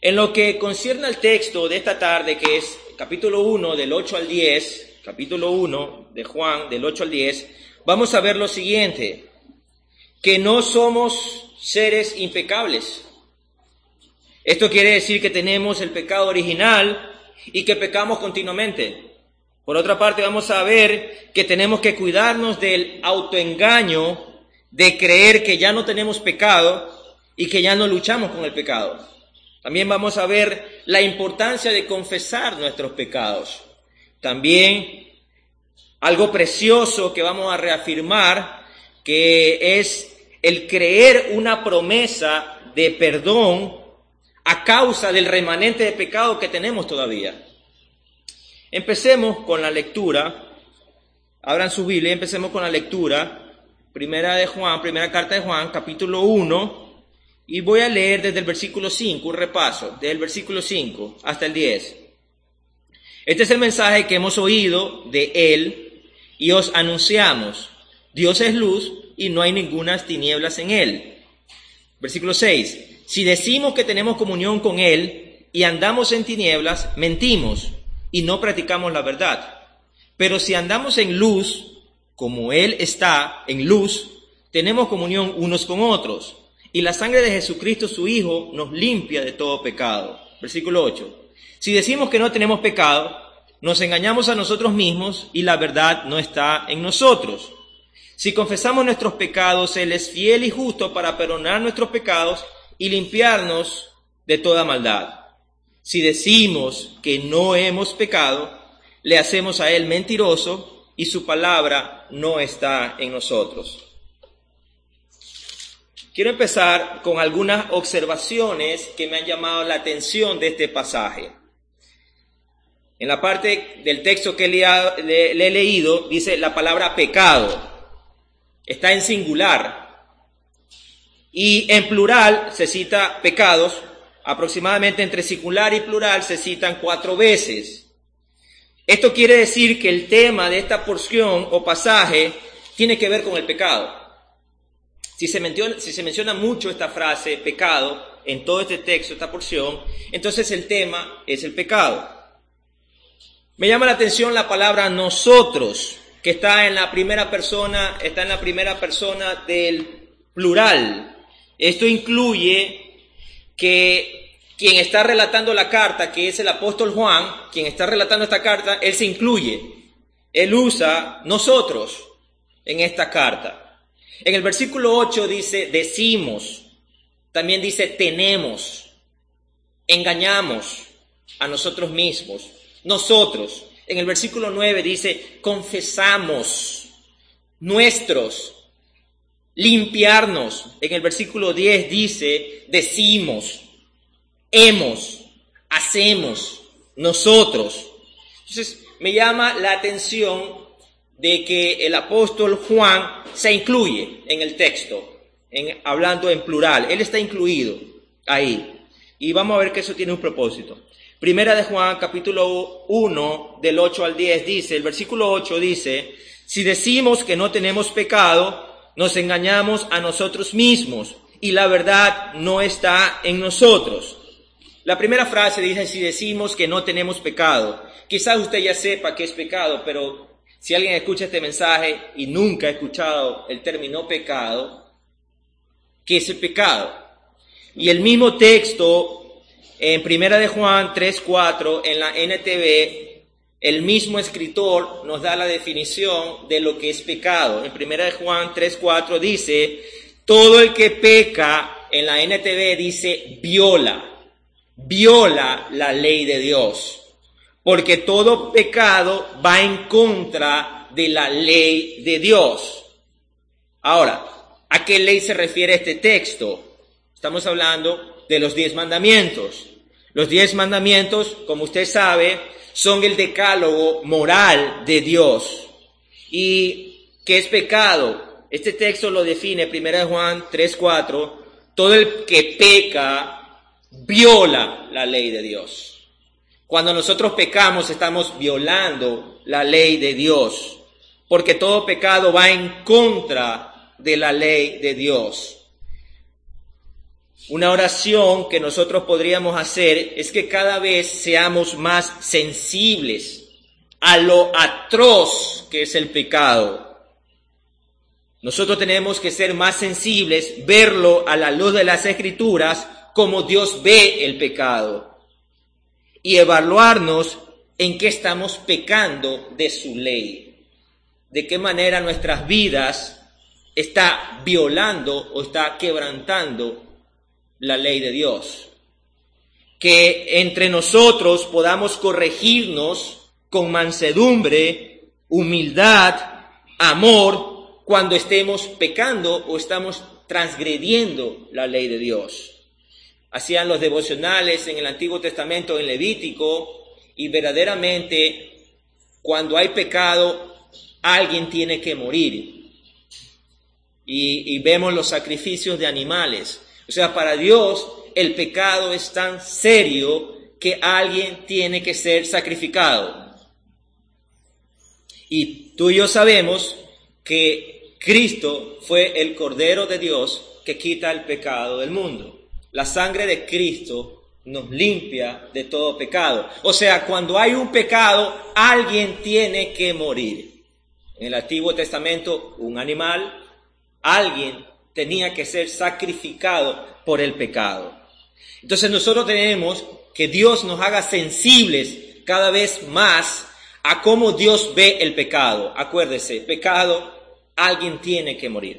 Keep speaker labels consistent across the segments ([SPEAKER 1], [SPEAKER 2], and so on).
[SPEAKER 1] En lo que concierne al texto de esta tarde, que es capítulo 1 del 8 al 10, capítulo 1 de Juan del 8 al 10, vamos a ver lo siguiente, que no somos seres impecables. Esto quiere decir que tenemos el pecado original y que pecamos continuamente. Por otra parte, vamos a ver que tenemos que cuidarnos del autoengaño de creer que ya no tenemos pecado y que ya no luchamos con el pecado. También vamos a ver la importancia de confesar nuestros pecados. También algo precioso que vamos a reafirmar, que es el creer una promesa de perdón a causa del remanente de pecado que tenemos todavía. Empecemos con la lectura. Abran su Biblia y empecemos con la lectura. Primera carta de Juan, capítulo 1. Y voy a leer desde el versículo 5, un repaso, desde el versículo 5 hasta el 10. Este es el mensaje que hemos oído de Él y os anunciamos. Dios es luz y no hay ningunas tinieblas en Él. Versículo 6. Si decimos que tenemos comunión con Él y andamos en tinieblas, mentimos y no practicamos la verdad. Pero si andamos en luz, como Él está en luz, tenemos comunión unos con otros. Y la sangre de Jesucristo, su Hijo, nos limpia de todo pecado. Versículo 8. Si decimos que no tenemos pecado, nos engañamos a nosotros mismos y la verdad no está en nosotros. Si confesamos nuestros pecados, Él es fiel y justo para perdonar nuestros pecados y limpiarnos de toda maldad. Si decimos que no hemos pecado, le hacemos a Él mentiroso y su palabra no está en nosotros. Quiero empezar con algunas observaciones que me han llamado la atención de este pasaje. En la parte del texto que le he leído, dice la palabra pecado. Está en singular. Y en plural se cita pecados. Aproximadamente entre singular y plural se citan 4 veces. Esto quiere decir que el tema de esta porción o pasaje tiene que ver con el pecado. Si se menciona mucho esta frase, pecado, en todo este texto, esta porción, entonces el tema es el pecado. Me llama la atención la palabra nosotros, que está en la primera persona del plural. Esto incluye que quien está relatando la carta, que es el apóstol Juan, quien está relatando esta carta, él se incluye. Él usa nosotros en esta carta. En el versículo 8 dice decimos, también dice tenemos, engañamos a nosotros mismos, nosotros. En el versículo 9 dice confesamos, nuestros, limpiarnos. En el versículo 10 dice decimos, hemos, hacemos, nosotros. Entonces me llama la atención de que el apóstol Juan se incluye en el texto, hablando en plural. Él está incluido ahí. Y vamos a ver que eso tiene un propósito. Primera de Juan, capítulo 1, del 8 al 10, dice, el versículo 8 dice, si decimos que no tenemos pecado, nos engañamos a nosotros mismos y la verdad no está en nosotros. La primera frase dice, si decimos que no tenemos pecado. Quizás usted ya sepa qué es pecado, pero si alguien escucha este mensaje y nunca ha escuchado el término pecado, ¿qué es el pecado? Y el mismo texto en Primera de Juan 3:4 en la NTV, el mismo escritor nos da la definición de lo que es pecado. En Primera de Juan 3:4 dice, todo el que peca, en la NTV dice viola la ley de Dios. Porque todo pecado va en contra de la ley de Dios. Ahora, ¿a qué ley se refiere este texto? Estamos hablando de los 10 mandamientos. Los 10 mandamientos, como usted sabe, son el decálogo moral de Dios. ¿Y qué es pecado? Este texto lo define, 1 Juan 3:4, todo el que peca viola la ley de Dios. Cuando nosotros pecamos, estamos violando la ley de Dios, porque todo pecado va en contra de la ley de Dios. Una oración que nosotros podríamos hacer es que cada vez seamos más sensibles a lo atroz que es el pecado. Nosotros tenemos que ser más sensibles, verlo a la luz de las Escrituras, como Dios ve el pecado, y evaluarnos en qué estamos pecando de su ley, de qué manera nuestras vidas está violando o está quebrantando la ley de Dios. Que entre nosotros podamos corregirnos con mansedumbre, humildad, amor, cuando estemos pecando o estamos transgrediendo la ley de Dios. Hacían los devocionales en el Antiguo Testamento, en Levítico, y verdaderamente cuando hay pecado, alguien tiene que morir. Y vemos los sacrificios de animales. O sea, para Dios el pecado es tan serio que alguien tiene que ser sacrificado. Y tú y yo sabemos que Cristo fue el Cordero de Dios que quita el pecado del mundo. La sangre de Cristo nos limpia de todo pecado. O sea, cuando hay un pecado, alguien tiene que morir. En el Antiguo Testamento, un animal, alguien tenía que ser sacrificado por el pecado. Entonces nosotros tenemos que Dios nos haga sensibles cada vez más a cómo Dios ve el pecado. Acuérdese, pecado, alguien tiene que morir.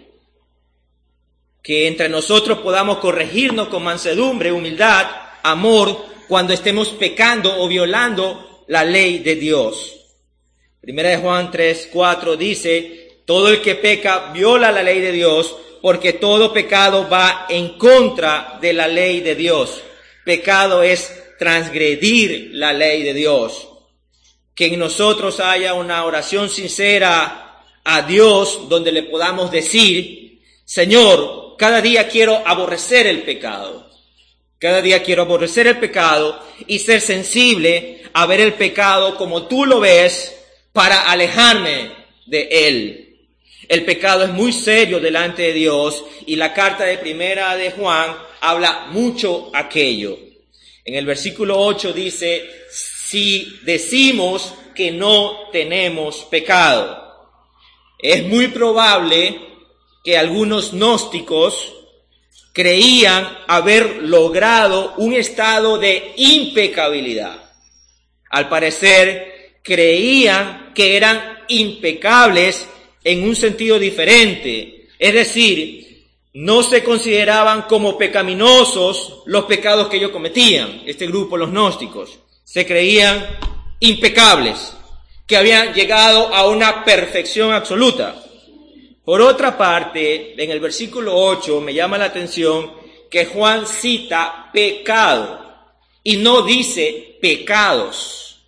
[SPEAKER 1] Que entre nosotros podamos corregirnos con mansedumbre, humildad, amor, cuando estemos pecando o violando la ley de Dios. Primera de Juan 3:4 dice, todo el que peca viola la ley de Dios, porque todo pecado va en contra de la ley de Dios. Pecado es transgredir la ley de Dios. Que en nosotros haya una oración sincera a Dios donde le podamos decir, Señor, cada día quiero aborrecer el pecado. Cada día quiero aborrecer el pecado y ser sensible a ver el pecado como tú lo ves para alejarme de él. El pecado es muy serio delante de Dios y la carta de Primera de Juan habla mucho aquello. En el versículo 8 dice, si decimos que no tenemos pecado. Es muy probable que algunos gnósticos creían haber logrado un estado de impecabilidad. Al parecer, creían que eran impecables en un sentido diferente. Es decir, no se consideraban como pecaminosos los pecados que ellos cometían. Este grupo, los gnósticos, se creían impecables, que habían llegado a una perfección absoluta. Por otra parte, en el versículo 8 me llama la atención que Juan cita pecado y no dice pecados.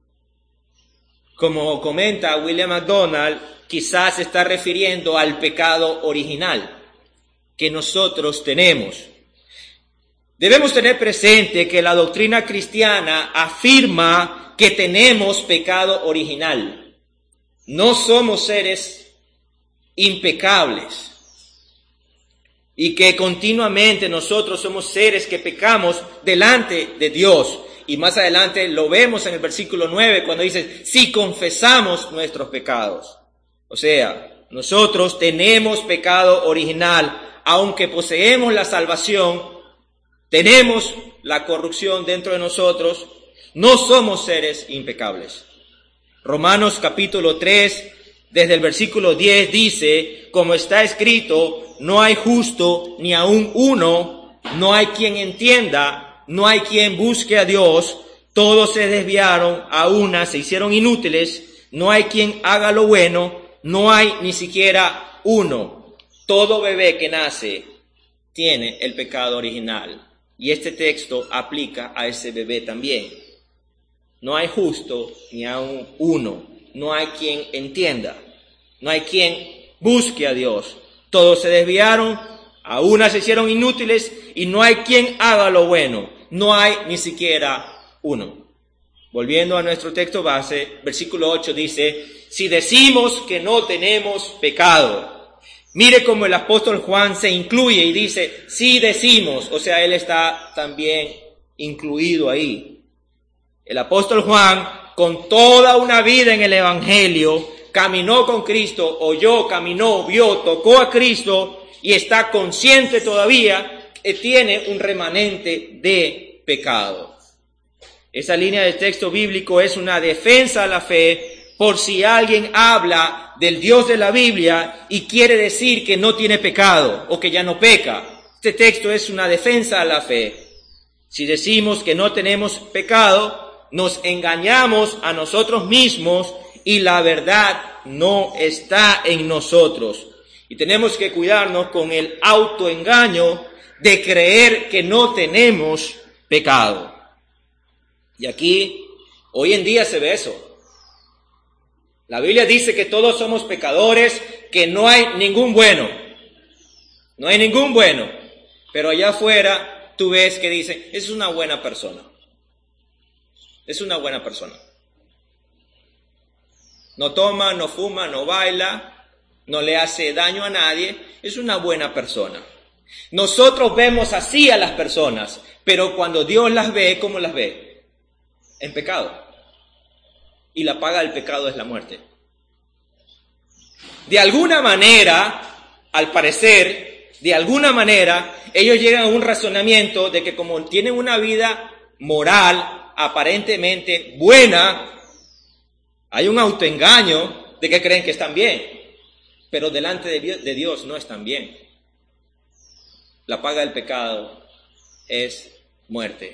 [SPEAKER 1] Como comenta William MacDonald, quizás se está refiriendo al pecado original que nosotros tenemos. Debemos tener presente que la doctrina cristiana afirma que tenemos pecado original. No somos seres impecables y que continuamente nosotros somos seres que pecamos delante de Dios. Y más adelante lo vemos en el versículo 9 cuando dice, si confesamos nuestros pecados. O sea, nosotros tenemos pecado original, aunque poseemos la salvación, tenemos la corrupción dentro de nosotros, no somos seres impecables. Romanos capítulo 3, desde el versículo 10 dice, como está escrito, no hay justo ni aun uno, no hay quien entienda, no hay quien busque a Dios, todos se desviaron, a una se hicieron inútiles, no hay quien haga lo bueno, no hay ni siquiera uno. Todo bebé que nace tiene el pecado original. Y este texto aplica a ese bebé también. No hay justo ni aun uno. No hay quien entienda. No hay quien busque a Dios. Todos se desviaron, a una se hicieron inútiles y no hay quien haga lo bueno. No hay ni siquiera uno. Volviendo a nuestro texto base, versículo 8 dice, si decimos que no tenemos pecado, Mire cómo el apóstol Juan se incluye y dice, sí decimos, o sea, él está también incluido ahí. El apóstol Juan, con toda una vida en el evangelio, caminó con Cristo, oyó, caminó, vio, tocó a Cristo y está consciente todavía que tiene un remanente de pecado. Esa línea de texto bíblico es una defensa a la fe por si alguien habla del Dios de la Biblia y quiere decir que no tiene pecado o que ya no peca. Este texto es una defensa a la fe. Si decimos que no tenemos pecado, nos engañamos a nosotros mismos y la verdad no está en nosotros. Y tenemos que cuidarnos con el autoengaño de creer que no tenemos pecado. Y aquí, hoy en día se ve eso. La Biblia dice que todos somos pecadores, que no hay ningún bueno. No hay ningún bueno. Pero allá afuera tú ves que dicen, es una buena persona. Es una buena persona. No toma, no fuma, no baila, no le hace daño a nadie. Es una buena persona. Nosotros vemos así a las personas, pero cuando Dios las ve, ¿cómo las ve? En pecado. Y la paga del pecado es la muerte. De alguna manera, al parecer, de alguna manera, ellos llegan a un razonamiento de que como tienen una vida moral aparentemente buena, hay un autoengaño de que creen que están bien, pero delante de Dios no están bien. La paga del pecado es muerte.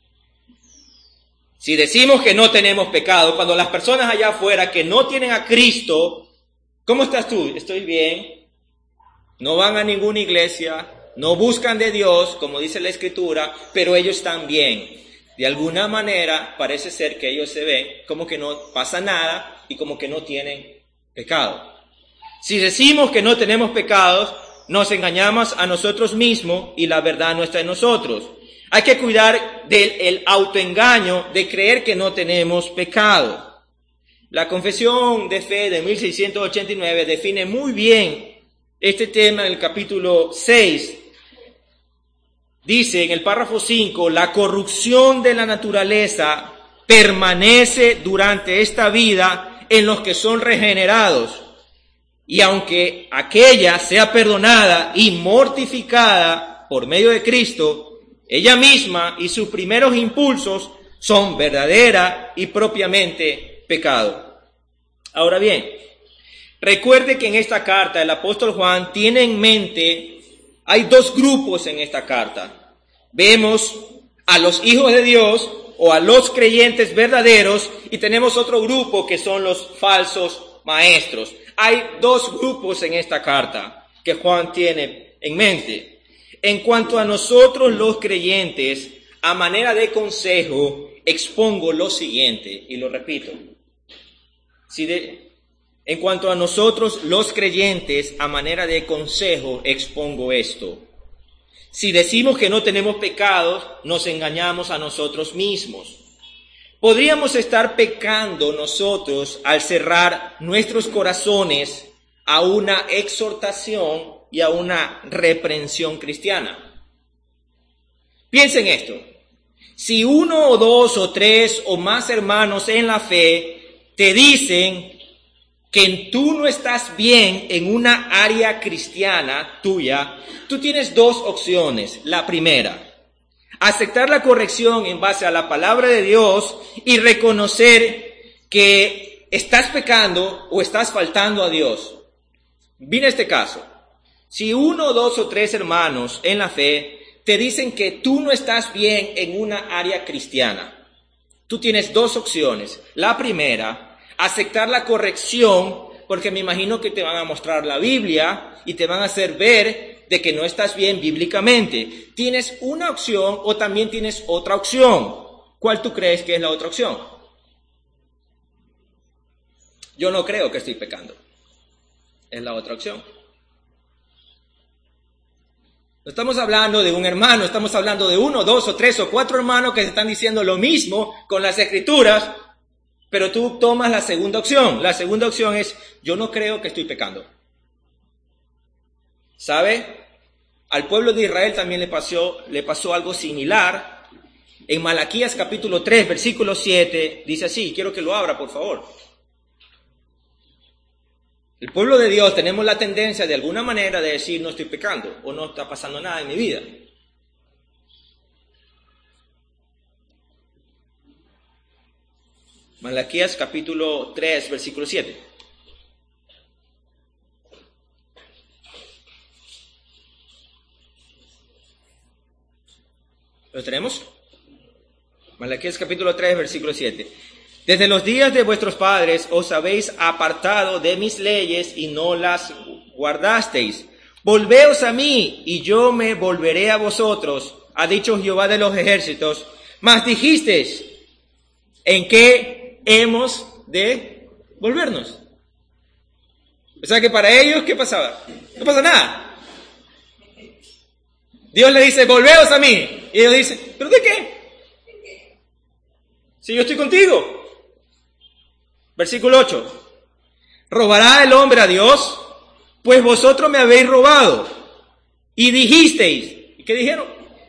[SPEAKER 1] Si decimos que no tenemos pecado, cuando las personas allá afuera que no tienen a Cristo, ¿cómo estás tú? Estoy bien. No van a ninguna iglesia, no buscan de Dios, como dice la Escritura, pero ellos están bien. De alguna manera parece ser que ellos se ven como que no pasa nada y como que no tienen pecado. Si decimos que no tenemos pecados, nos engañamos a nosotros mismos y la verdad no está en nosotros. Hay que cuidar del autoengaño de creer que no tenemos pecado. La Confesión de Fe de 1689 define muy bien este tema en el capítulo 6. Dice en el párrafo 5, la corrupción de la naturaleza permanece durante esta vida en los que son regenerados. Y aunque aquella sea perdonada y mortificada por medio de Cristo, ella misma y sus primeros impulsos son verdadera y propiamente pecado. Ahora bien, recuerde que en esta carta el apóstol Juan tiene en mente, hay dos grupos en esta carta. Vemos a los hijos de Dios o a los creyentes verdaderos y tenemos otro grupo que son los falsos maestros. Hay dos grupos en esta carta que Juan tiene en mente. En cuanto a nosotros los creyentes, a manera de consejo, expongo lo siguiente, y lo repito. En cuanto a nosotros los creyentes, a manera de consejo, expongo esto. Si decimos que no tenemos pecados, nos engañamos a nosotros mismos. Podríamos estar pecando nosotros al cerrar nuestros corazones a una exhortación y a una reprensión cristiana. Piensen esto. Si uno o dos o tres o más hermanos en la fe te dicen que tú no estás bien en una área cristiana tuya, tú tienes dos opciones. La primera, aceptar la corrección en base a la palabra de Dios y reconocer que estás pecando o estás faltando a Dios. Mira este caso. Si uno, dos o tres hermanos en la fe te dicen que tú no estás bien en una área cristiana, tú tienes dos opciones. La primera, aceptar la corrección, porque me imagino que te van a mostrar la Biblia y te van a hacer ver de que no estás bien bíblicamente. Tienes una opción o también tienes otra opción. ¿Cuál tú crees que es la otra opción? Yo no creo que estoy pecando. Es la otra opción. No estamos hablando de un hermano, estamos hablando de uno, dos o tres o cuatro hermanos que se están diciendo lo mismo con las Escrituras, pero tú tomas la segunda opción. La segunda opción es, yo no creo que estoy pecando. ¿Sabe? Al pueblo de Israel también le pasó algo similar. En Malaquías capítulo 3, versículo 7, dice así, quiero que lo abra, por favor. El pueblo de Dios tenemos la tendencia de alguna manera de decir no estoy pecando o no está pasando nada en mi vida. Malaquías capítulo 3, versículo 7. ¿Lo tenemos? Malaquías capítulo 3, versículo 7. Desde los días de vuestros padres os habéis apartado de mis leyes y no las guardasteis. Volveos a mí y yo me volveré a vosotros, ha dicho Jehová de los ejércitos. Mas dijisteis, ¿en qué hemos de volvernos? O sea que para ellos, ¿qué pasaba? No pasa nada. Dios le dice, volveos a mí. Y ellos dicen, ¿pero de qué? Si yo estoy contigo. Versículo 8. ¿Robará el hombre a Dios? Pues vosotros me habéis robado. Y dijisteis, ¿y qué dijeron?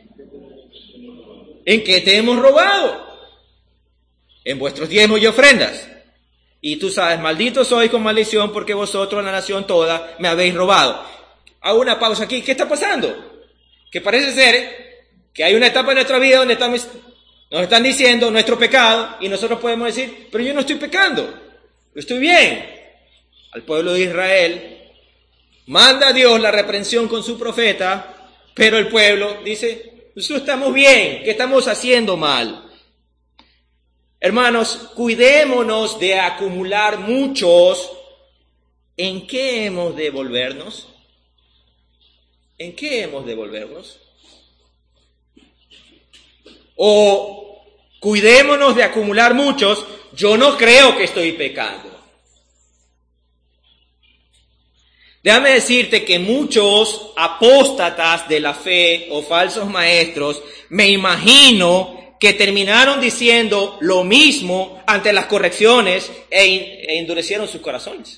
[SPEAKER 1] ¿En qué te hemos robado? En vuestros diezmos y ofrendas. Y tú sabes, maldito soy con maldición porque vosotros, la nación toda, me habéis robado. Hago una pausa aquí. ¿Qué está pasando? Que parece ser que hay una etapa en nuestra vida donde nos están diciendo nuestro pecado y nosotros podemos decir, pero yo no estoy pecando, yo estoy bien. Al pueblo de Israel manda a Dios la reprensión con su profeta, pero el pueblo dice, nosotros estamos bien, ¿qué estamos haciendo mal? Hermanos, cuidémonos de acumular muchos. ¿En qué hemos de volvernos? ¿En qué hemos de volvernos? O cuidémonos de acumular muchos, yo no creo que estoy pecando. Déjame decirte que muchos apóstatas de la fe o falsos maestros, me imagino que terminaron diciendo lo mismo ante las correcciones e endurecieron sus corazones.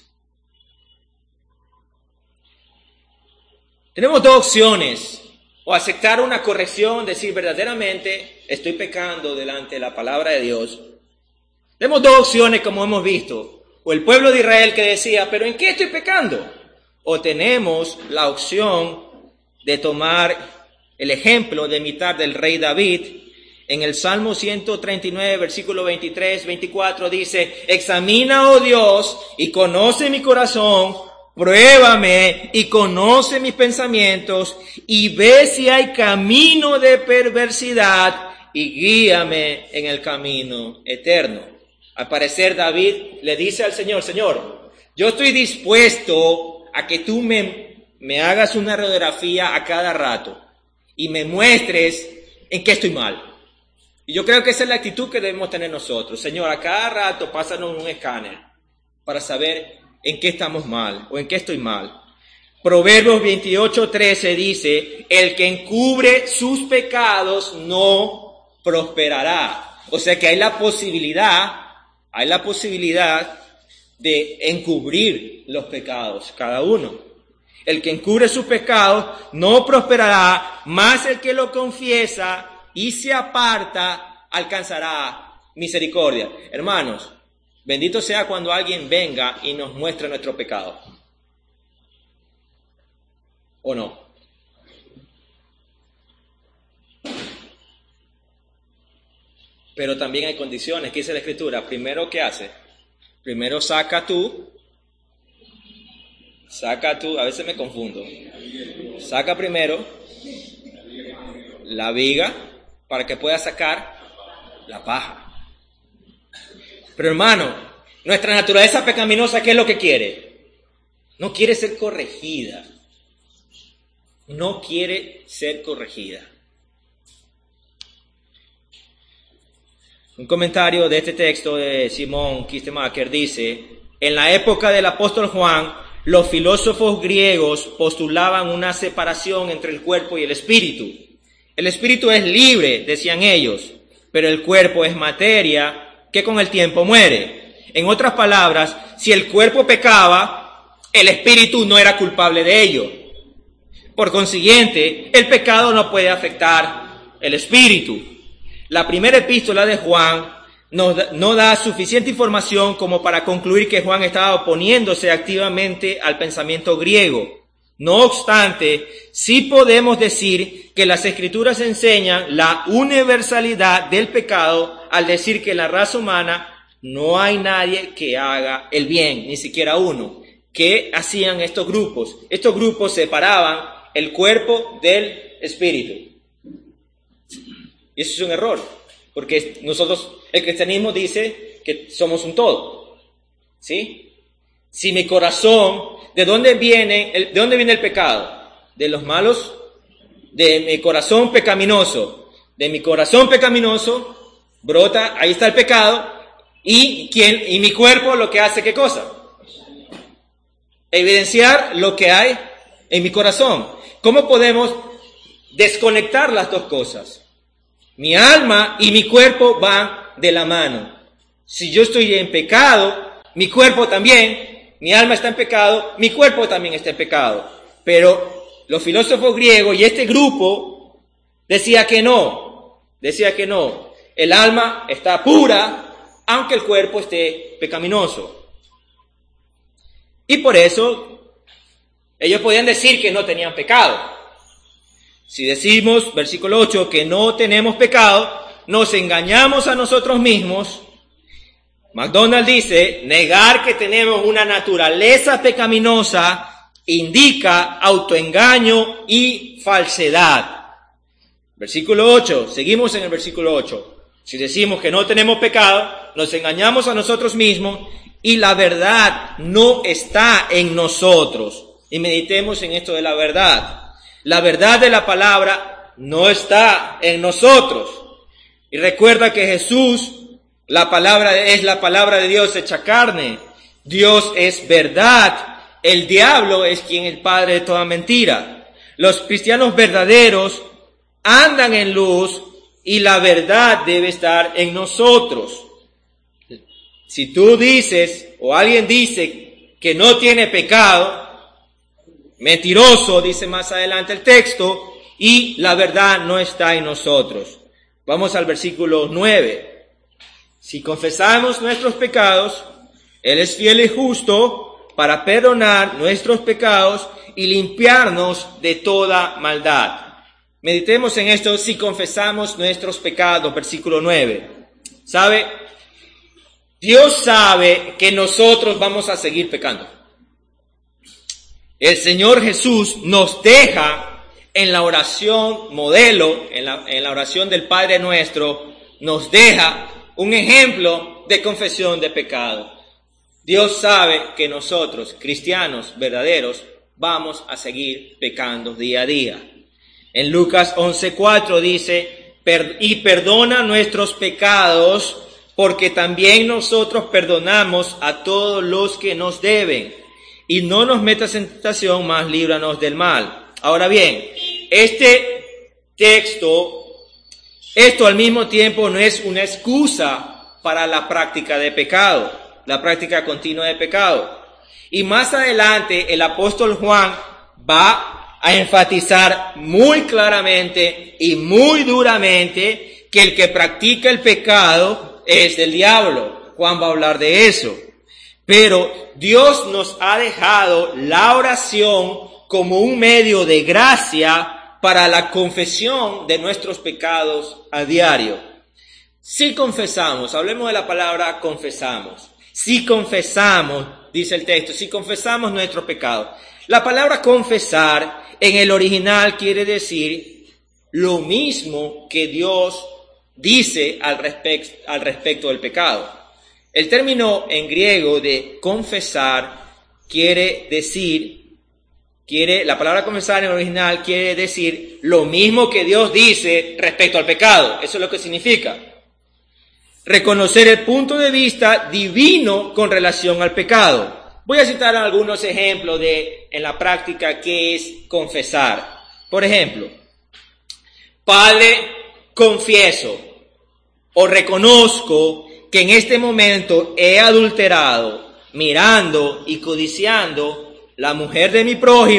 [SPEAKER 1] Tenemos dos opciones: o aceptar una corrección, decir verdaderamente estoy pecando delante de la palabra de Dios. Tenemos dos opciones, como hemos visto: o el pueblo de Israel que decía, ¿pero en qué estoy pecando? O tenemos la opción de tomar el ejemplo de imitar del rey David. En el Salmo 139, versículo 23, 24 dice, examina, oh Dios, y conoce mi corazón, pruébame y conoce mis pensamientos, y ve si hay camino de perversidad, y guíame en el camino eterno. Al parecer David le dice al Señor, Señor, yo estoy dispuesto a que tú me hagas una radiografía a cada rato, y me muestres en qué estoy mal. Y yo creo que esa es la actitud que debemos tener nosotros. Señor, a cada rato pásanos un escáner para saber en qué estamos mal o en qué estoy mal. Proverbios 28:13 dice, el que encubre sus pecados no prosperará. O sea que hay la posibilidad de encubrir los pecados, cada uno. El que encubre sus pecados no prosperará, más el que lo confiesa y se aparta alcanzará misericordia. Hermanos, bendito sea cuando alguien venga y nos muestre nuestro pecado. ¿O no? Pero también hay condiciones. ¿Qué dice la Escritura? Primero, ¿qué hace? Primero saca tú, a veces me confundo. Saca primero la viga para que pueda sacar la paja. Pero hermano, nuestra naturaleza pecaminosa, ¿qué es lo que quiere? No quiere ser corregida. No quiere ser corregida. Un comentario de este texto de Simón Kistemaker dice, en la época del apóstol Juan, los filósofos griegos postulaban una separación entre el cuerpo y el espíritu. El espíritu es libre, decían ellos, pero el cuerpo es materia que con el tiempo muere. En otras palabras, si el cuerpo pecaba, el espíritu no era culpable de ello. Por consiguiente, el pecado no puede afectar el espíritu. La primera epístola de Juan no da suficiente información como para concluir que Juan estaba oponiéndose activamente al pensamiento griego. No obstante, sí podemos decir que las Escrituras enseñan la universalidad del pecado al decir que en la raza humana no hay nadie que haga el bien, ni siquiera uno. ¿Qué hacían estos grupos? Estos grupos separaban el cuerpo del espíritu. Y eso es un error, porque el cristianismo dice que somos un todo. ¿Sí? Si mi corazón, ¿de dónde viene el pecado? De los malos, de mi corazón pecaminoso. De mi corazón pecaminoso brota, ahí está el pecado, y mi cuerpo lo que hace, ¿qué cosa? Evidenciar lo que hay en mi corazón. ¿Cómo podemos desconectar las dos cosas? Mi alma y mi cuerpo van de la mano. Si yo estoy en pecado, mi cuerpo también, mi alma está en pecado, mi cuerpo también está en pecado. Pero los filósofos griegos y este grupo decía que no. El alma está pura, aunque el cuerpo esté pecaminoso. Y por eso ellos podían decir que no tenían pecado. Si decimos, versículo 8, que no tenemos pecado, nos engañamos a nosotros mismos. MacDonald dice, negar que tenemos una naturaleza pecaminosa indica autoengaño y falsedad. Versículo 8, seguimos en el versículo 8. Si decimos que no tenemos pecado, nos engañamos a nosotros mismos y la verdad no está en nosotros. Y meditemos en esto de la verdad. La verdad de la palabra no está en nosotros. Y recuerda que Jesús, la palabra es la palabra de Dios hecha carne. Dios es verdad. El diablo es quien es el padre de toda mentira. Los cristianos verdaderos andan en luz y la verdad debe estar en nosotros. Si tú dices o alguien dice que no tiene pecado, mentiroso, dice más adelante el texto, y la verdad no está en nosotros. Vamos al versículo 9. Si confesamos nuestros pecados, Él es fiel y justo para perdonar nuestros pecados y limpiarnos de toda maldad. Meditemos en esto, si confesamos nuestros pecados, versículo 9. ¿Sabe? Dios sabe que nosotros vamos a seguir pecando. El Señor Jesús nos deja en la oración modelo, en la oración del Padre Nuestro, nos deja un ejemplo de confesión de pecado. Dios sabe que nosotros, cristianos verdaderos, vamos a seguir pecando día a día. En Lucas 11:4 dice, y perdona nuestros pecados, porque también nosotros perdonamos a todos los que nos deben. Y no nos metas en tentación, mas líbranos del mal. Ahora bien, este texto, esto al mismo tiempo no es una excusa para la práctica de pecado, la práctica continua de pecado. Y más adelante el apóstol Juan va a enfatizar muy claramente y muy duramente que el que practica el pecado es del diablo. Juan va a hablar de eso. Pero Dios nos ha dejado la oración como un medio de gracia para la confesión de nuestros pecados a diario. Si confesamos, hablemos de la palabra confesamos. Si confesamos, dice el texto, si confesamos nuestros pecados. La palabra confesar en el original quiere decir lo mismo que Dios dice al respecto del pecado. El término en griego de confesar la palabra confesar en el original quiere decir lo mismo que Dios dice respecto al pecado. Eso es lo que significa. Reconocer el punto de vista divino con relación al pecado. Voy a citar algunos ejemplos en la práctica qué es confesar. Por ejemplo, Padre, confieso o reconozco que en este momento he adulterado, mirando y codiciando la mujer de mi prójimo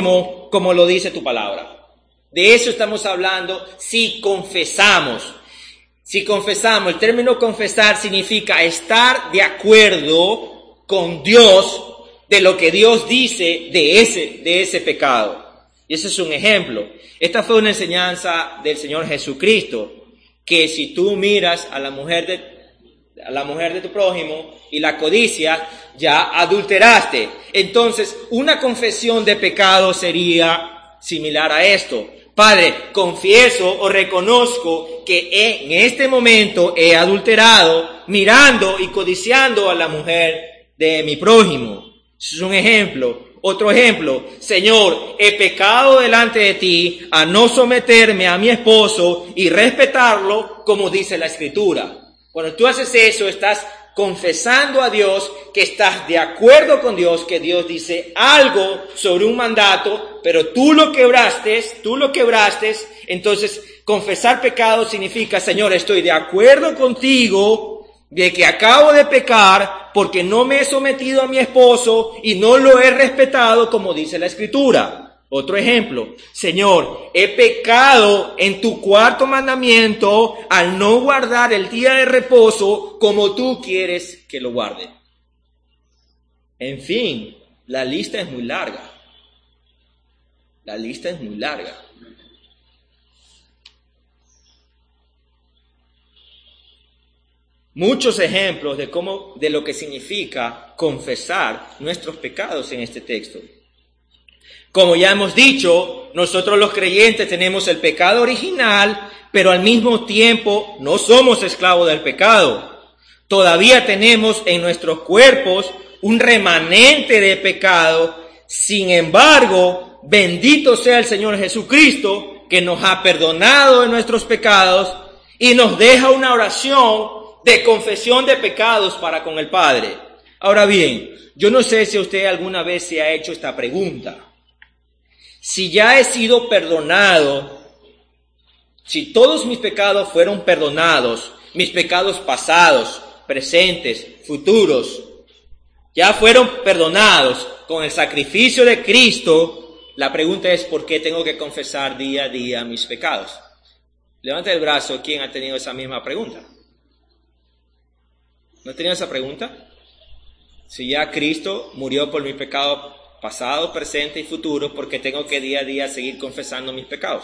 [SPEAKER 1] mundo, como lo dice tu palabra. De eso estamos hablando si confesamos. Si confesamos, el término confesar significa estar de acuerdo con Dios de lo que Dios dice de ese pecado. Y ese es un ejemplo. Esta fue una enseñanza del Señor Jesucristo, que si tú miras a la mujer de tu prójimo y la codicias, ya adulteraste. Entonces, una confesión de pecado sería similar a esto. Padre, confieso o reconozco que en este momento he adulterado mirando y codiciando a la mujer de mi prójimo. Eso es un ejemplo. Otro ejemplo, Señor, he pecado delante de ti a no someterme a mi esposo y respetarlo como dice la Escritura. Cuando tú haces eso, estás confesando a Dios que estás de acuerdo con Dios, que Dios dice algo sobre un mandato, pero tú lo quebraste. Entonces, confesar pecado significa, Señor, estoy de acuerdo contigo de que acabo de pecar porque no me he sometido a mi esposo y no lo he respetado como dice la Escritura. Otro ejemplo, Señor, he pecado en tu cuarto mandamiento al no guardar el día de reposo como tú quieres que lo guarde. En fin, la lista es muy larga. La lista es muy larga. Muchos ejemplos de lo que significa confesar nuestros pecados en este texto. Como ya hemos dicho, nosotros los creyentes tenemos el pecado original, pero al mismo tiempo no somos esclavos del pecado. Todavía tenemos en nuestros cuerpos un remanente de pecado. Sin embargo, bendito sea el Señor Jesucristo, que nos ha perdonado de nuestros pecados y nos deja una oración de confesión de pecados para con el Padre. Ahora bien, yo no sé si usted alguna vez se ha hecho esta pregunta. Si ya he sido perdonado, si todos mis pecados fueron perdonados, mis pecados pasados, presentes, futuros, ya fueron perdonados con el sacrificio de Cristo, la pregunta es ¿por qué tengo que confesar día a día mis pecados? Levanta el brazo, ¿quién ha tenido esa misma pregunta? ¿No tenía esa pregunta? Si ya Cristo murió por mi pecado pasado, presente y futuro, ¿por qué tengo que día a día seguir confesando mis pecados?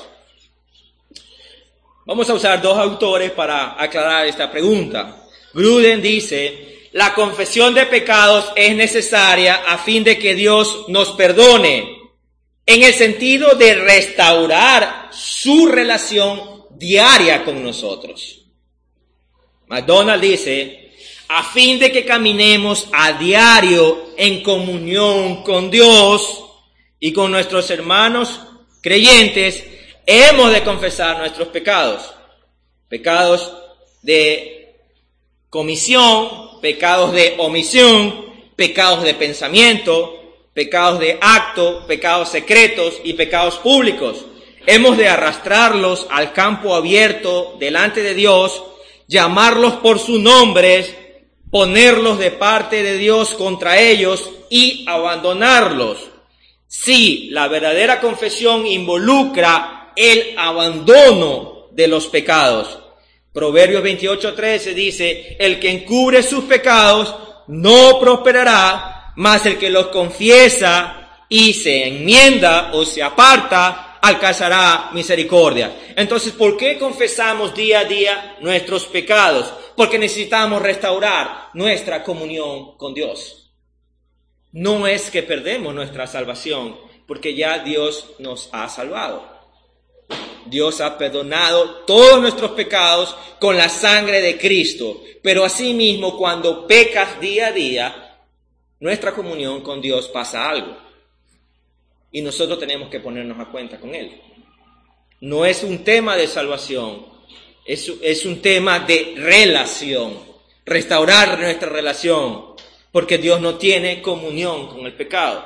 [SPEAKER 1] Vamos a usar dos autores para aclarar esta pregunta. Gruden dice, la confesión de pecados es necesaria a fin de que Dios nos perdone, en el sentido de restaurar su relación diaria con nosotros. MacDonald dice, a fin de que caminemos a diario en comunión con Dios y con nuestros hermanos creyentes, hemos de confesar nuestros pecados. Pecados de comisión, pecados de omisión, pecados de pensamiento, pecados de acto, pecados secretos y pecados públicos. Hemos de arrastrarlos al campo abierto delante de Dios, llamarlos por sus nombres, ponerlos de parte de Dios contra ellos y abandonarlos. Sí, la verdadera confesión involucra el abandono de los pecados. Proverbios 28:13 dice, el que encubre sus pecados no prosperará, mas el que los confiesa y se enmienda o se aparta, alcanzará misericordia. Entonces, ¿por qué confesamos día a día nuestros pecados? Porque necesitamos restaurar nuestra comunión con Dios. No es que perdemos nuestra salvación, porque ya Dios nos ha salvado. Dios ha perdonado todos nuestros pecados con la sangre de Cristo. Pero asimismo, cuando pecas día a día, nuestra comunión con Dios pasa algo. Y nosotros tenemos que ponernos a cuenta con Él. No es un tema de salvación, es un tema de relación. Restaurar nuestra relación, porque Dios no tiene comunión con el pecado.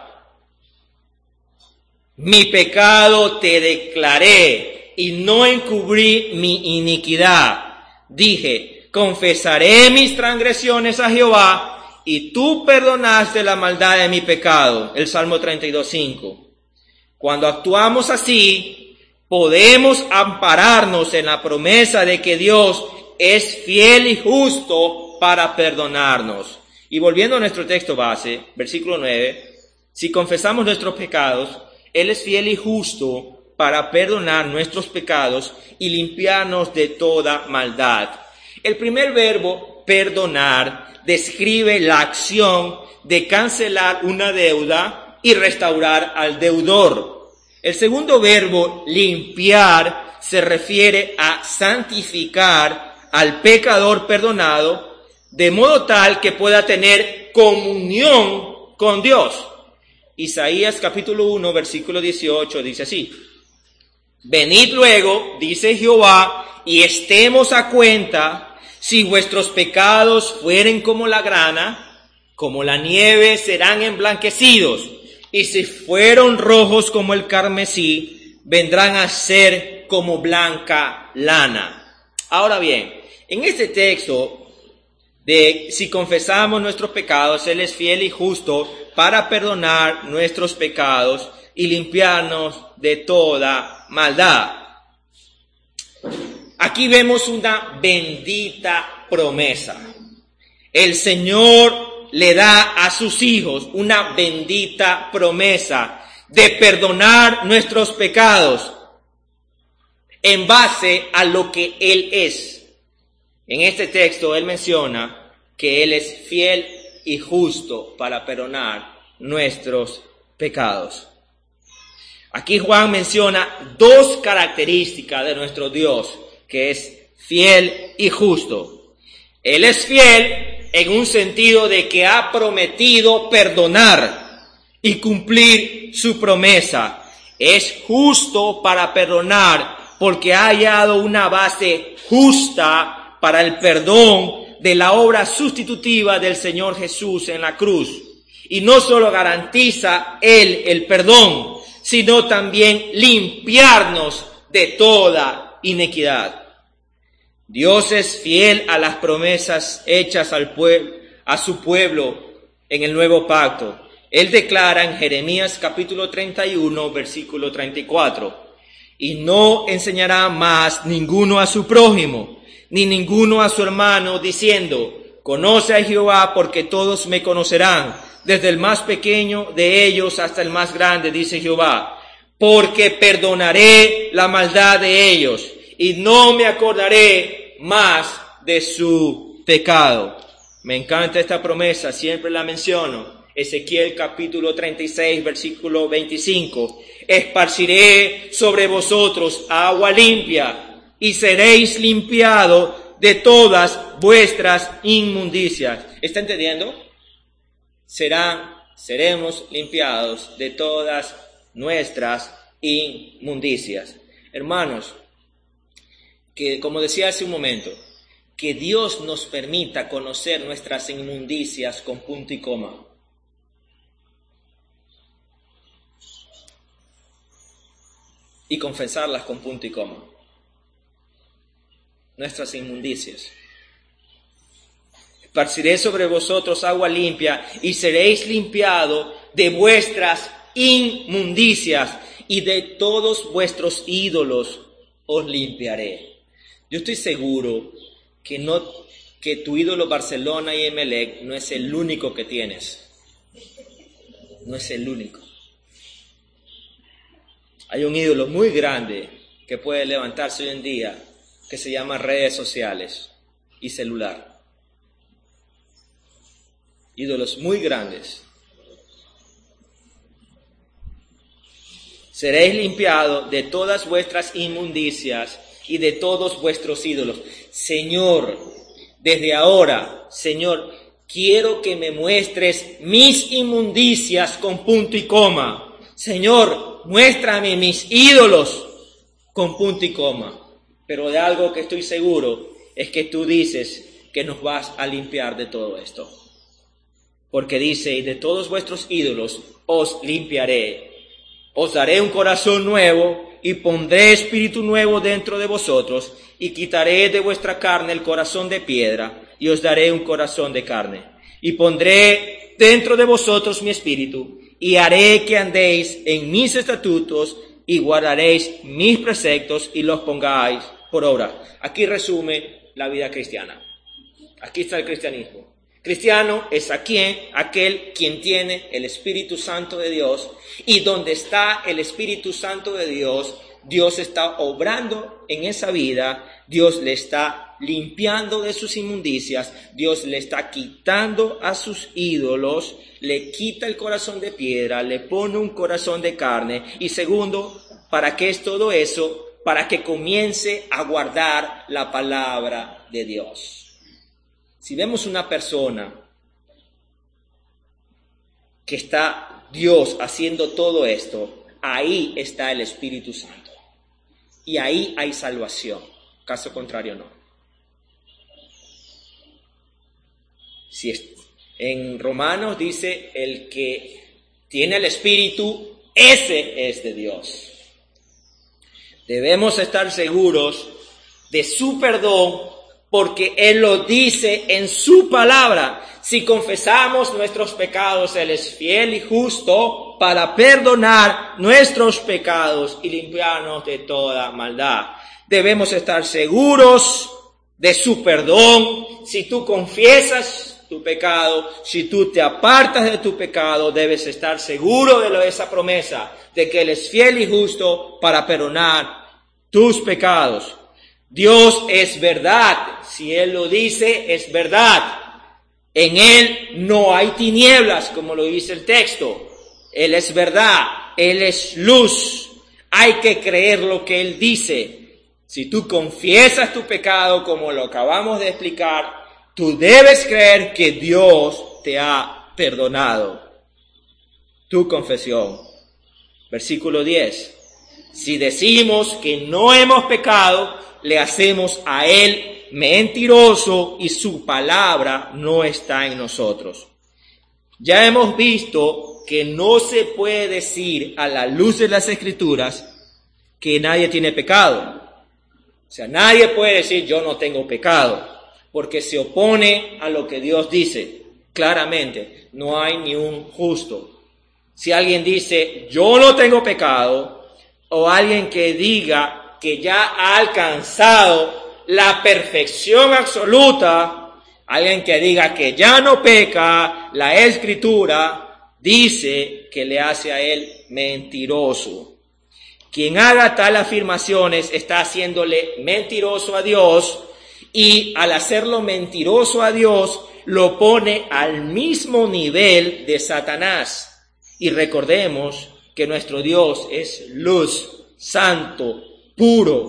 [SPEAKER 1] Mi pecado te declaré y no encubrí mi iniquidad. Dije, confesaré mis transgresiones a Jehová y tú perdonaste la maldad de mi pecado. El Salmo 32:5. Cuando actuamos así, podemos ampararnos en la promesa de que Dios es fiel y justo para perdonarnos. Y volviendo a nuestro texto base, versículo 9, si confesamos nuestros pecados, Él es fiel y justo para perdonar nuestros pecados y limpiarnos de toda maldad. El primer verbo, perdonar, describe la acción de cancelar una deuda y restaurar al deudor. El segundo verbo, limpiar, se refiere a santificar al pecador perdonado de modo tal que pueda tener comunión con Dios. Isaías capítulo 1, versículo 18 dice así: venid luego, dice Jehová, y estemos a cuenta. Si vuestros pecados fueren como la grana, como la nieve serán emblanquecidos, y si fueron rojos como el carmesí, vendrán a ser como blanca lana. Ahora bien, en este texto de si confesamos nuestros pecados, Él es fiel y justo para perdonar nuestros pecados y limpiarnos de toda maldad. Aquí vemos una bendita promesa. El Señor le da a sus hijos una bendita promesa de perdonar nuestros pecados en base a lo que Él es. En este texto Él menciona que Él es fiel y justo para perdonar nuestros pecados. Aquí Juan menciona dos características de nuestro Dios, que es fiel y justo. Él es fiel en un sentido de que ha prometido perdonar y cumplir su promesa. Es justo para perdonar porque ha hallado una base justa para el perdón de la obra sustitutiva del Señor Jesús en la cruz. Y no solo garantiza Él el perdón, sino también limpiarnos de toda inequidad. Dios es fiel a las promesas hechas a su pueblo en el nuevo pacto. Él declara en Jeremías capítulo 31, versículo 34, y no enseñará más ninguno a su prójimo, ni ninguno a su hermano, diciendo, conoce a Jehová, porque todos me conocerán, desde el más pequeño de ellos hasta el más grande, dice Jehová, porque perdonaré la maldad de ellos, y no me acordaré más de su pecado. Me encanta esta promesa, siempre la menciono. Ezequiel capítulo 36, versículo 25. Esparciré sobre vosotros agua limpia, y seréis limpiados de todas vuestras inmundicias. ¿Está entendiendo? Seremos limpiados de todas nuestras inmundicias. Hermanos, que como decía hace un momento, que Dios nos permita conocer nuestras inmundicias con punto y coma. Y confesarlas con punto y coma. Nuestras inmundicias. Esparciré sobre vosotros agua limpia y seréis limpiados de vuestras inmundicias, y de todos vuestros ídolos os limpiaré. Yo estoy seguro que tu ídolo Barcelona y Emelec no es el único que tienes. No es el único. Hay un ídolo muy grande que puede levantarse hoy en día, que se llama redes sociales y celular. Ídolos muy grandes. Seréis limpiados de todas vuestras inmundicias y de todos vuestros ídolos. Señor, desde ahora, Señor, quiero que me muestres mis inmundicias con punto y coma. Señor, muéstrame mis ídolos con punto y coma. Pero de algo que estoy seguro es que tú dices que nos vas a limpiar de todo esto. Porque dice, y de todos vuestros ídolos os limpiaré. Os daré un corazón nuevo y pondré espíritu nuevo dentro de vosotros, y quitaré de vuestra carne el corazón de piedra y os daré un corazón de carne. Y pondré dentro de vosotros mi espíritu y haré que andéis en mis estatutos y guardaréis mis preceptos y los pongáis por obra. Aquí resume la vida cristiana. Aquí está el cristianismo. Cristiano es aquel quien tiene el Espíritu Santo de Dios, y donde está el Espíritu Santo de Dios, Dios está obrando en esa vida, Dios le está limpiando de sus inmundicias, Dios le está quitando a sus ídolos, le quita el corazón de piedra, le pone un corazón de carne. Y segundo, ¿para qué es todo eso? Para que comience a guardar la palabra de Dios. Si vemos una persona que está Dios haciendo todo esto, ahí está el Espíritu Santo. Y ahí hay salvación. Caso contrario, no. Si en Romanos dice, el que tiene el Espíritu, ese es de Dios. Debemos estar seguros de su perdón, porque Él lo dice en su palabra. Si confesamos nuestros pecados, Él es fiel y justo para perdonar nuestros pecados y limpiarnos de toda maldad. Debemos estar seguros de su perdón. Si tú confiesas tu pecado, si tú te apartas de tu pecado, debes estar seguro de esa promesa, de que Él es fiel y justo para perdonar tus pecados. Dios es verdad. Si Él lo dice, es verdad. En Él no hay tinieblas, como lo dice el texto. Él es verdad. Él es luz. Hay que creer lo que Él dice. Si tú confiesas tu pecado, como lo acabamos de explicar, tú debes creer que Dios te ha perdonado. Tu confesión. Versículo 10. Si decimos que no hemos pecado, le hacemos a Él mentiroso y su palabra no está en nosotros. Ya hemos visto que no se puede decir a la luz de las Escrituras que nadie tiene pecado. O sea, nadie puede decir yo no tengo pecado, porque se opone a lo que Dios dice. Claramente, no hay ni un justo. Si alguien dice yo no tengo pecado, o alguien que diga que ya ha alcanzado la perfección absoluta, alguien que diga que ya no peca, la Escritura dice que le hace a él mentiroso. Quien haga tal afirmaciones está haciéndole mentiroso a Dios, y al hacerlo mentiroso a Dios lo pone al mismo nivel de Satanás. Y recordemos que nuestro Dios es luz, santo, puro,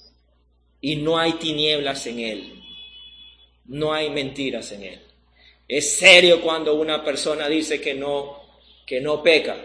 [SPEAKER 1] y no hay tinieblas en Él. No hay mentiras en Él. Es serio cuando una persona dice que no peca,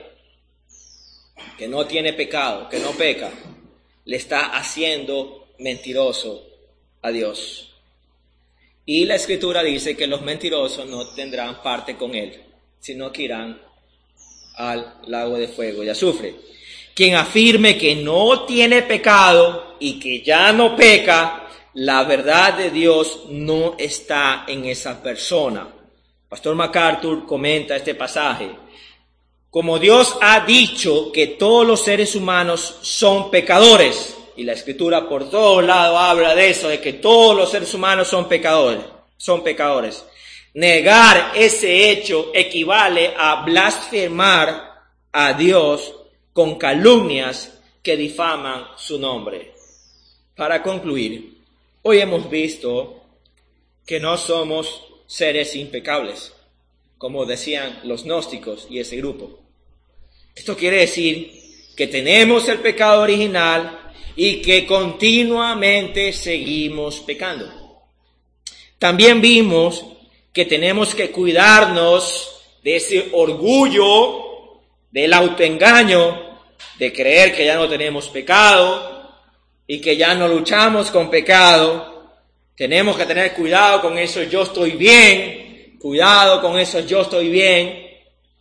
[SPEAKER 1] que no tiene pecado, que no peca. Le está haciendo mentiroso a Dios. Y la Escritura dice que los mentirosos no tendrán parte con Él, sino que irán al lago de fuego y azufre. Quien afirme que no tiene pecado y que ya no peca, la verdad de Dios no está en esa persona. Pastor MacArthur comenta este pasaje. Como Dios ha dicho que todos los seres humanos son pecadores, y la Escritura por todos lados habla de eso, de que todos los seres humanos son pecadores. Negar ese hecho equivale a blasfemar a Dios con calumnias que difaman su nombre. Para concluir, hoy hemos visto que no somos seres impecables, como decían los gnósticos y ese grupo. Esto quiere decir que tenemos el pecado original y que continuamente seguimos pecando. También vimos que tenemos que cuidarnos de ese orgullo, del autoengaño, de creer que ya no tenemos pecado y que ya no luchamos con pecado. Tenemos que tener cuidado con eso yo estoy bien, cuidado con eso yo estoy bien,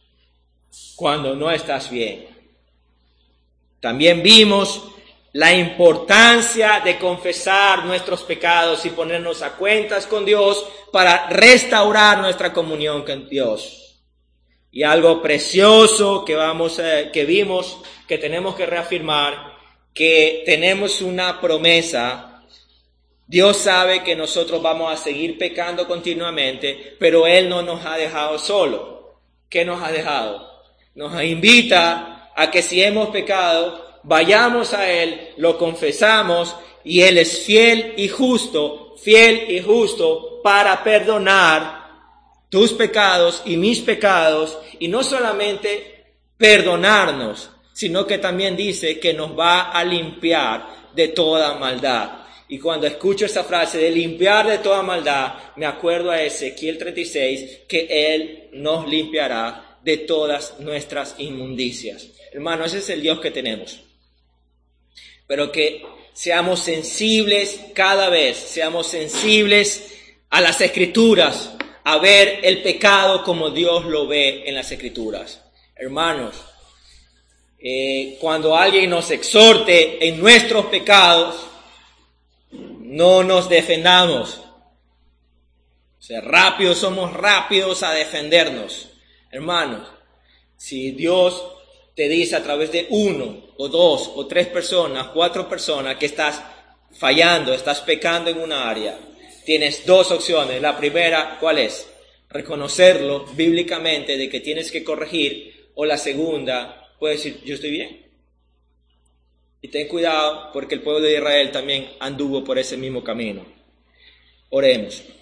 [SPEAKER 1] cuando no estás bien. También vimos la importancia de confesar nuestros pecados y ponernos a cuentas con Dios para restaurar nuestra comunión con Dios. Y algo precioso que vimos, que tenemos que reafirmar, que tenemos una promesa. Dios sabe que nosotros vamos a seguir pecando continuamente, pero Él no nos ha dejado solo. ¿Qué nos ha dejado? Nos invita a que si hemos pecado, vayamos a Él, lo confesamos, y Él es fiel y justo para perdonar tus pecados y mis pecados, y no solamente perdonarnos, sino que también dice que nos va a limpiar de toda maldad. Y cuando escucho esa frase de limpiar de toda maldad, me acuerdo a Ezequiel 36, que Él nos limpiará de todas nuestras inmundicias. Hermano, ese es el Dios que tenemos. Pero que seamos sensibles cada vez, seamos sensibles a las Escrituras, a ver el pecado como Dios lo ve en las Escrituras. Hermanos, cuando alguien nos exhorte en nuestros pecados, no nos defendamos. O sea, somos rápidos a defendernos. Hermanos, si Dios te dice a través de 1 o 2 o 3 personas, 4 personas que estás fallando, estás pecando en una área, tienes 2 opciones. La primera, ¿cuál es? Reconocerlo bíblicamente de que tienes que corregir. O la segunda, puedes decir, yo estoy bien. Y ten cuidado porque el pueblo de Israel también anduvo por ese mismo camino. Oremos.